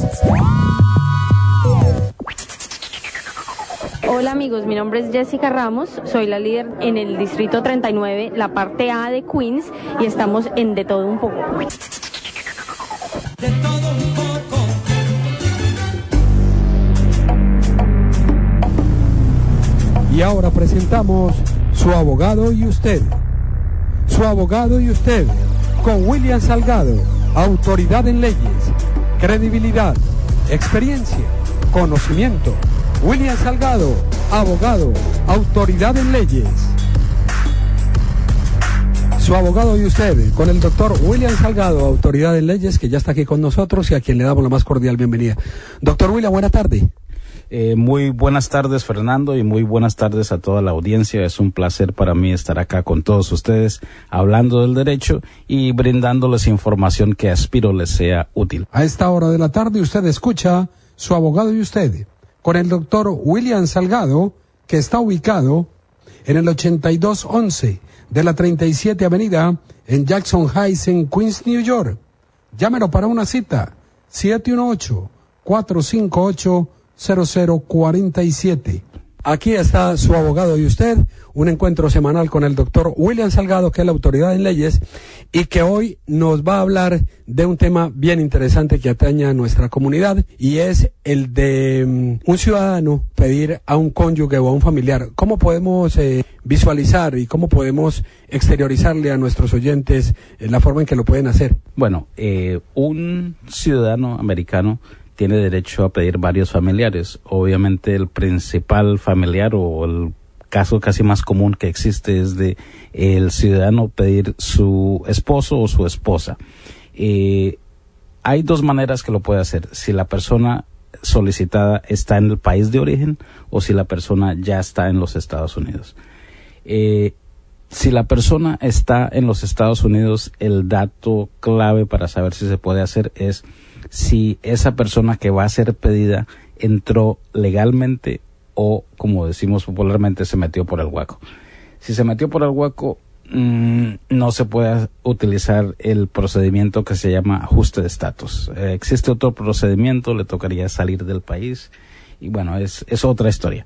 Hola amigos, mi nombre es Jessica Ramos, soy la líder en el distrito treinta y nueve, la parte A de Queens, y estamos en De Todo Un Poco. De todo un poco. Y ahora presentamos Su Abogado y Usted. Su Abogado y Usted, con William Salgado, autoridad en leyes, credibilidad, experiencia, conocimiento. William Salgado, abogado, autoridad en leyes. Su Abogado y Usted, con el doctor William Salgado, autoridad en leyes, que ya está aquí con nosotros y a quien le damos la más cordial bienvenida. Doctor William, buena tarde. Eh, muy buenas tardes, Fernando, y muy buenas tardes a toda la audiencia. Es un placer para mí estar acá con todos ustedes, hablando del derecho y brindándoles información que aspiro les sea útil. A esta hora de la tarde usted escucha Su Abogado y Usted, con el doctor William Salgado, que está ubicado en el ochenta y dos once de la treinta y siete Avenida en Jackson Heights, en Queens, New York. Llámelo para una cita, siete uno ocho, cuatro cinco ocho, cero cero cuatro siete. Aquí está Su Abogado y Usted, un encuentro semanal con el doctor William Salgado, que es la autoridad en leyes, y que hoy nos va a hablar de un tema bien interesante que atañe a nuestra comunidad, y es el de um, un ciudadano pedir a un cónyuge o a un familiar. ¿Cómo podemos eh, visualizar y cómo podemos exteriorizarle a nuestros oyentes eh, la forma en que lo pueden hacer? Bueno, eh, un ciudadano americano tiene derecho a pedir varios familiares. Obviamente el principal familiar o el caso casi más común que existe es de el ciudadano pedir su esposo o su esposa. Eh, hay dos maneras que lo puede hacer: si la persona solicitada está en el país de origen o si la persona ya está en los Estados Unidos. Eh, si la persona está en los Estados Unidos, el dato clave para saber si se puede hacer es si esa persona que va a ser pedida entró legalmente o, como decimos popularmente, se metió por el hueco. Si se metió por el hueco, mmm, no se puede utilizar el procedimiento que se llama ajuste de estatus. Eh, existe otro procedimiento, le tocaría salir del país y bueno, es, es otra historia.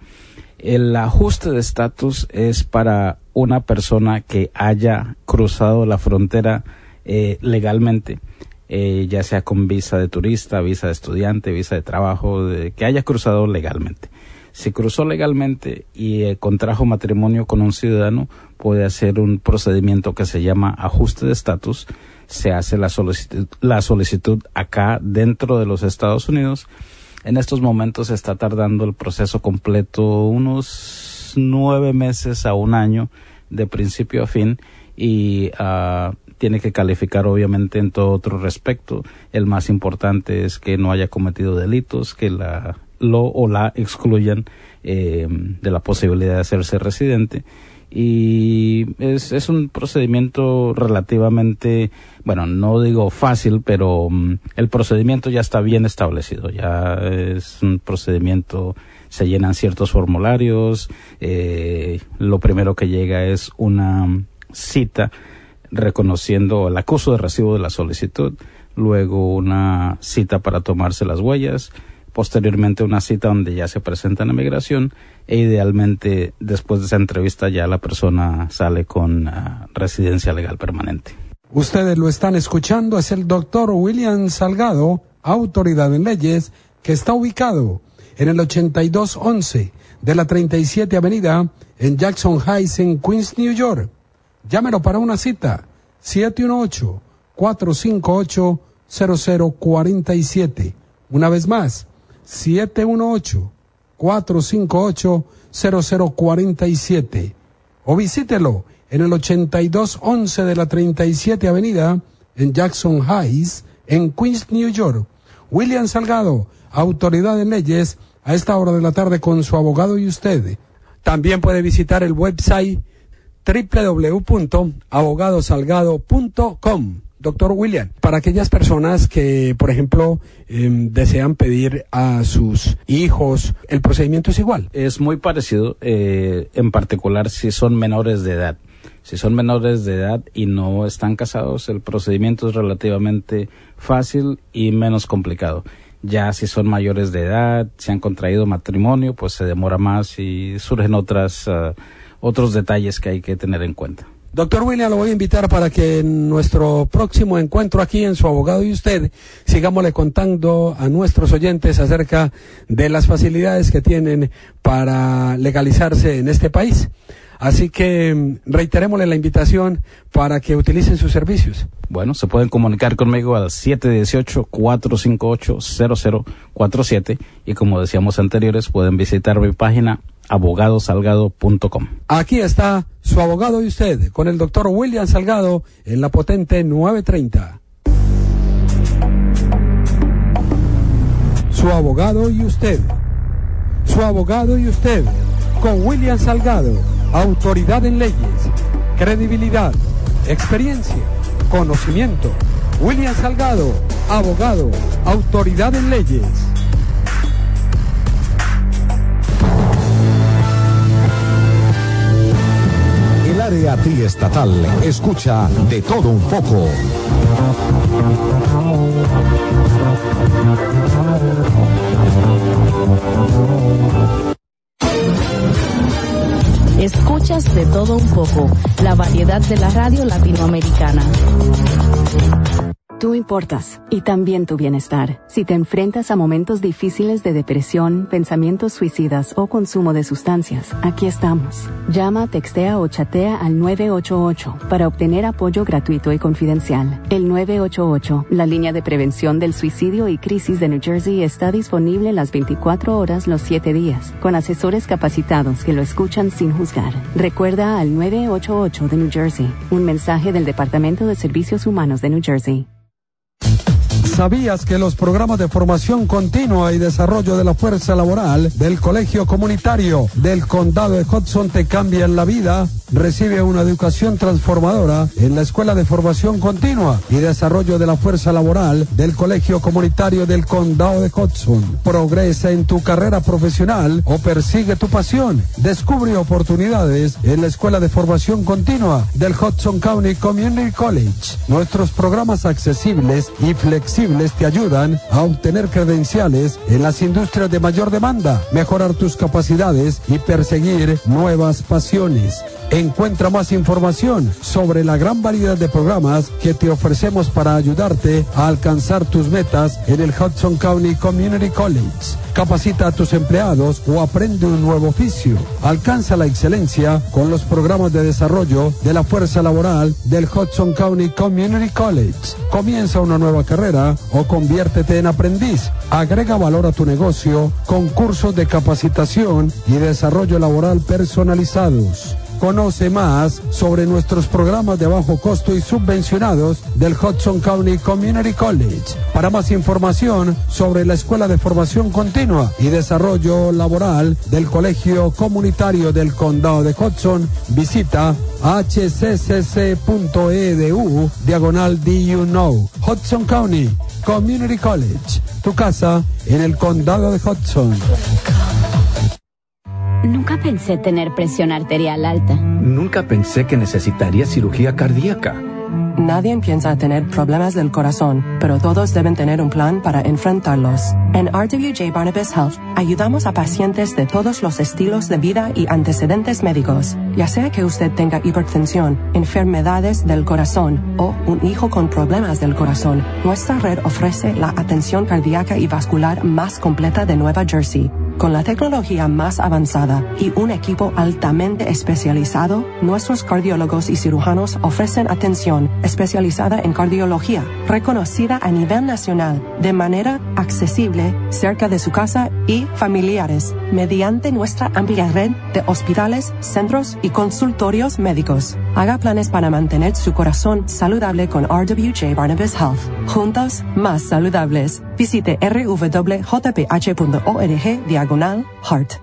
El ajuste de estatus es para una persona que haya cruzado la frontera eh, legalmente, eh, ya sea con visa de turista, visa de estudiante, visa de trabajo, de, que haya cruzado legalmente. Si cruzó legalmente y eh, contrajo matrimonio con un ciudadano, puede hacer un procedimiento que se llama ajuste de estatus. Se hace la solicitud, la solicitud acá dentro de los Estados Unidos. En estos momentos se está tardando el proceso completo unos nueve meses a un año de principio a fin y uh, tiene que calificar obviamente en todo otro respecto. El más importante es que no haya cometido delitos, que la lo o la excluyan eh, de la posibilidad de hacerse residente. Y es, es un procedimiento relativamente, bueno, no digo fácil, pero um, el procedimiento ya está bien establecido. Ya es un procedimiento, se llenan ciertos formularios, eh, lo primero que llega es una cita reconociendo el acuso de recibo de la solicitud, luego una cita para tomarse las huellas, posteriormente una cita donde ya se presenta en la migración e idealmente después de esa entrevista ya la persona sale con uh, residencia legal permanente. Ustedes lo están escuchando, es el doctor William Salgado, autoridad en leyes, que está ubicado en el ochenta y dos once de la treinta y siete Avenida en Jackson Heights en Queens, New York. Llámelo para una cita, siete uno ocho, cuatro cinco ocho, cero cero cuatro siete. Una vez más, siete uno ocho, cuatro cinco ocho, cero cero cuatro siete. O visítelo en el ochenta y dos once de la treinta y siete Avenida en Jackson Heights en Queens, New York. William Salgado, autoridad en leyes, a esta hora de la tarde con su abogado y usted. También puede visitar el website doble u doble u doble u punto abogado salgado punto com. Doctor William, para aquellas personas que, por ejemplo, eh, desean pedir a sus hijos, ¿el procedimiento es igual? Es muy parecido, eh, en particular si son menores de edad. Si son menores de edad y no están casados, el procedimiento es relativamente fácil y menos complicado. Ya si son mayores de edad, si han contraído matrimonio, pues se demora más y surgen otras, uh, otros detalles que hay que tener en cuenta. Doctor William, lo voy a invitar para que en nuestro próximo encuentro aquí en Su Abogado y Usted sigámosle contando a nuestros oyentes acerca de las facilidades que tienen para legalizarse en este país. Así que reiterémosle la invitación para que utilicen sus servicios. Bueno, se pueden comunicar conmigo al siete uno ocho, cuatro cinco ocho, cero cero cuatro siete y como decíamos anteriores, pueden visitar mi página abogado salgado punto com. Aquí está Su Abogado y Usted con el doctor William Salgado en la potente nueve treinta. Su Abogado y Usted. Su Abogado y Usted con William Salgado, autoridad en leyes, credibilidad, experiencia, conocimiento. William Salgado, abogado, autoridad en leyes. El área triestatal escucha de todo un poco. Escuchas de todo un poco, la variedad de la radio latinoamericana. Tú importas, y también tu bienestar. Si te enfrentas a momentos difíciles de depresión, pensamientos suicidas o consumo de sustancias, aquí estamos. Llama, textea o chatea al nueve ocho ocho para obtener apoyo gratuito y confidencial. El nueve ocho ocho, la línea de prevención del suicidio y crisis de New Jersey, está disponible las veinticuatro horas los siete días, con asesores capacitados que lo escuchan sin juzgar. Recuerda al nueve ocho ocho de New Jersey, un mensaje del Departamento de Servicios Humanos de New Jersey. ¿Sabías que los programas de formación continua y desarrollo de la fuerza laboral del Colegio Comunitario del Condado de Hudson te cambian la vida? Recibe una educación transformadora en la Escuela de Formación Continua y Desarrollo de la Fuerza Laboral del Colegio Comunitario del Condado de Hudson. Progresa en tu carrera profesional o persigue tu pasión. Descubre oportunidades en la Escuela de Formación Continua del Hudson County Community College. Nuestros programas accesibles y flexibles te ayudan a obtener credenciales en las industrias de mayor demanda, mejorar tus capacidades y perseguir nuevas pasiones. Encuentra más información sobre la gran variedad de programas que te ofrecemos para ayudarte a alcanzar tus metas en el Hudson County Community College. Capacita a tus empleados o aprende un nuevo oficio. Alcanza la excelencia con los programas de desarrollo de la fuerza laboral del Hudson County Community College. Comienza una nueva carrera o conviértete en aprendiz. Agrega valor a tu negocio con cursos de capacitación y desarrollo laboral personalizados. Conoce más sobre nuestros programas de bajo costo y subvencionados del Hudson County Community College. Para más información sobre la Escuela de Formación Continua y Desarrollo Laboral del Colegio Comunitario del Condado de Hudson, visita h c c c punto e d u diagonal D U Know. Hudson County Community College, tu casa en el Condado de Hudson. Nunca pensé tener presión arterial alta. Nunca pensé que necesitaría cirugía cardíaca. Nadie piensa tener problemas del corazón, pero todos deben tener un plan para enfrentarlos. En R W J Barnabas Health, ayudamos a pacientes de todos los estilos de vida y antecedentes médicos. Ya sea que usted tenga hipertensión, enfermedades del corazón o un hijo con problemas del corazón, nuestra red ofrece la atención cardíaca y vascular más completa de Nueva Jersey. Con la tecnología más avanzada y un equipo altamente especializado, nuestros cardiólogos y cirujanos ofrecen atención especializada en cardiología, reconocida a nivel nacional, de manera accesible, cerca de su casa y familiares, mediante nuestra amplia red de hospitales, centros y consultorios médicos. Haga planes para mantener su corazón saludable con R W J Barnabas Health. Juntos, más saludables. Visite r w j p h punto org diagonal heart.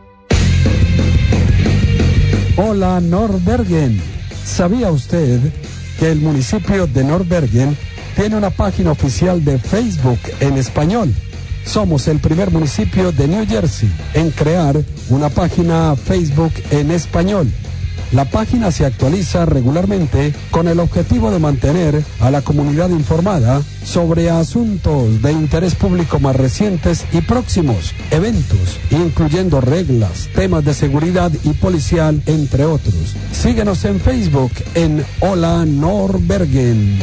Hola, Nordbergen. ¿Sabía usted que el municipio de Nordbergen tiene una página oficial de Facebook en español? Somos el primer municipio de New Jersey en crear una página Facebook en español. La página se actualiza regularmente con el objetivo de mantener a la comunidad informada sobre asuntos de interés público más recientes y próximos, eventos, incluyendo reglas, temas de seguridad y policial, entre otros. Síguenos en Facebook en Hola Nordbergen.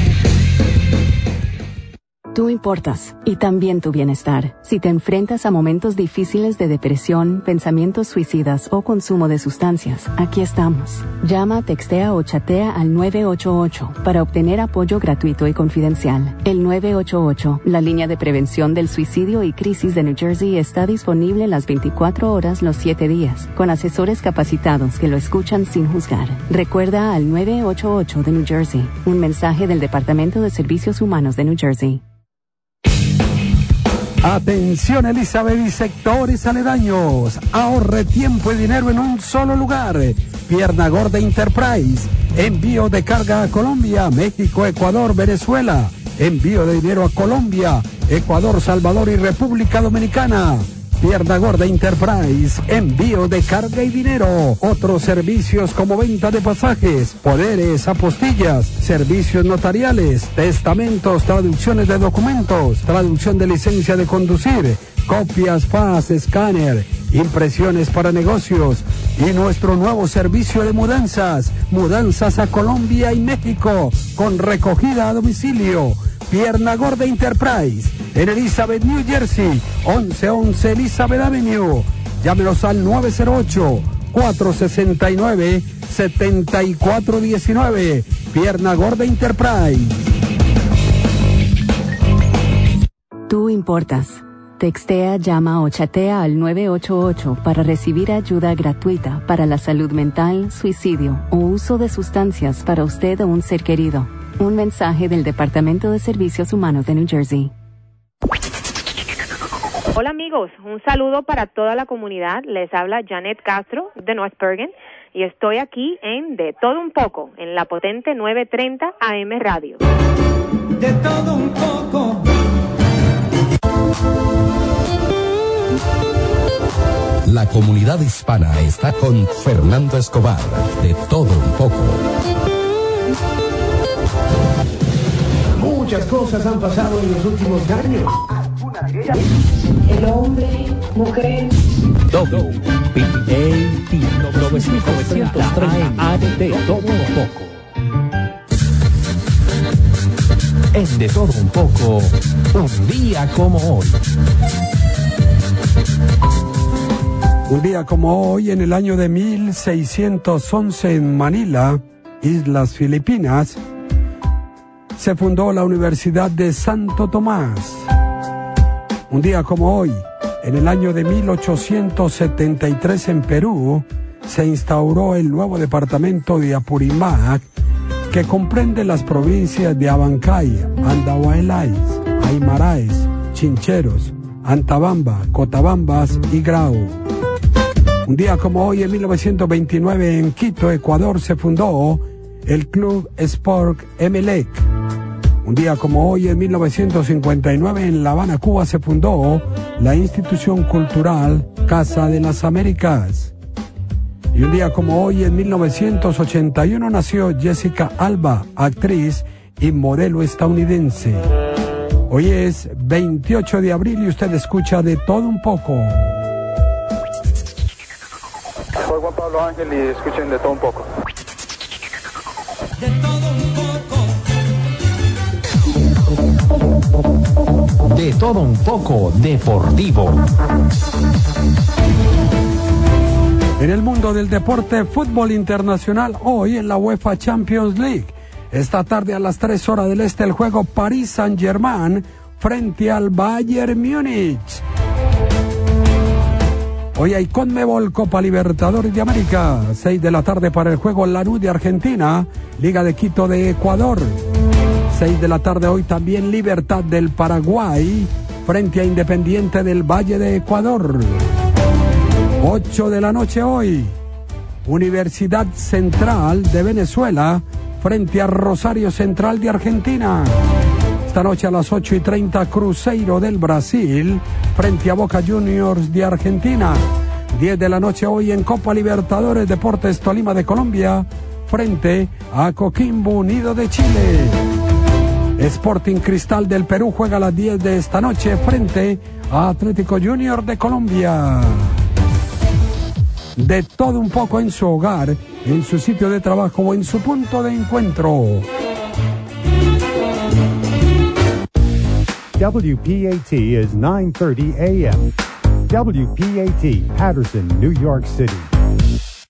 Tú importas, y también tu bienestar. Si te enfrentas a momentos difíciles de depresión, pensamientos suicidas o consumo de sustancias, aquí estamos. Llama, textea o chatea al nueve ocho ocho para obtener apoyo gratuito y confidencial. El nueve ocho ocho, la línea de prevención del suicidio y crisis de New Jersey, está disponible las veinticuatro horas los siete días, con asesores capacitados que lo escuchan sin juzgar. Recuerda al nueve ocho ocho de New Jersey, un mensaje del Departamento de Servicios Humanos de New Jersey. Atención, Elizabeth y sectores aledaños. Ahorre tiempo y dinero en un solo lugar. Pierna Gorda Enterprise. Envío de carga a Colombia, México, Ecuador, Venezuela. Envío de dinero a Colombia, Ecuador, Salvador y República Dominicana. Pierna Gorda Enterprise, envío de carga y dinero. Otros servicios como venta de pasajes, poderes, apostillas, servicios notariales, testamentos, traducciones de documentos, traducción de licencia de conducir, copias, fax, escáner, impresiones para negocios y nuestro nuevo servicio de mudanzas, mudanzas a Colombia y México con recogida a domicilio. Pierna Gorda Enterprise, en Elizabeth, New Jersey, once once Elizabeth Avenue. Llámenos al nueve cero ocho, cuatro seis nueve, siete cuatro uno nueve. Pierna Gorda Enterprise. Tú importas. Textea, llama o chatea al nueve ocho ocho para recibir ayuda gratuita para la salud mental, suicidio o uso de sustancias para usted o un ser querido. Un mensaje del Departamento de Servicios Humanos de New Jersey. Hola amigos, un saludo para toda la comunidad. Les habla Janet Castro de North Bergen y estoy aquí en De Todo Un Poco, en la potente novecientos treinta A M Radio. De todo un poco. La comunidad hispana está con Fernando Escobar, De Todo Un Poco. Muchas cosas han pasado en los últimos años. El hombre, mujer. W P A T novecientos treinta A M De Todo Un Poco. En De Todo Un Poco, un día como hoy. Un día como hoy, en el año de mil seiscientos once, en Manila, Islas Filipinas, se fundó la Universidad de Santo Tomás. Un día como hoy, en el año de mil ochocientos setenta y tres, en Perú, se instauró el nuevo departamento de Apurímac, que comprende las provincias de Abancay, Andahuaylas, Aymaraes, Chincheros, Antabamba, Cotabambas y Grau. Un día como hoy, en mil novecientos veintinueve, en Quito, Ecuador, se fundó el Club Sport Emelec. Un día como hoy, en mil novecientos cincuenta y nueve, en La Habana, Cuba, se fundó la institución cultural Casa de las Américas. Y un día como hoy, en mil novecientos ochenta y uno, nació Jessica Alba, actriz y modelo estadounidense. Hoy es veintiocho de abril y usted escucha De Todo Un Poco. Soy Juan Pablo Ángel y escuchen De Todo Un Poco. De todo un poco. De Todo Un Poco Deportivo. En el mundo del deporte, fútbol internacional, hoy en la UEFA Champions League. Esta tarde a las tres horas del este, el juego París Saint-Germain frente al Bayern Múnich. Hoy hay Conmebol Copa Libertadores de América, seis de la tarde para el juego Lanús de Argentina, Liga de Quito de Ecuador. seis de la tarde hoy también Libertad del Paraguay frente a Independiente del Valle de Ecuador. ocho de la noche hoy, Universidad Central de Venezuela frente a Rosario Central de Argentina. Esta noche a las ocho y treinta, Cruzeiro del Brasil frente a Boca Juniors de Argentina. diez de la noche hoy en Copa Libertadores, Deportes Tolima de Colombia frente a Coquimbo Unido de Chile. Sporting Cristal del Perú juega a las diez de esta noche frente a Atlético Junior de Colombia. De todo un poco en su hogar, en su sitio de trabajo o en su punto de encuentro. W P A T is nine thirty a m W P A T, Patterson, New York City.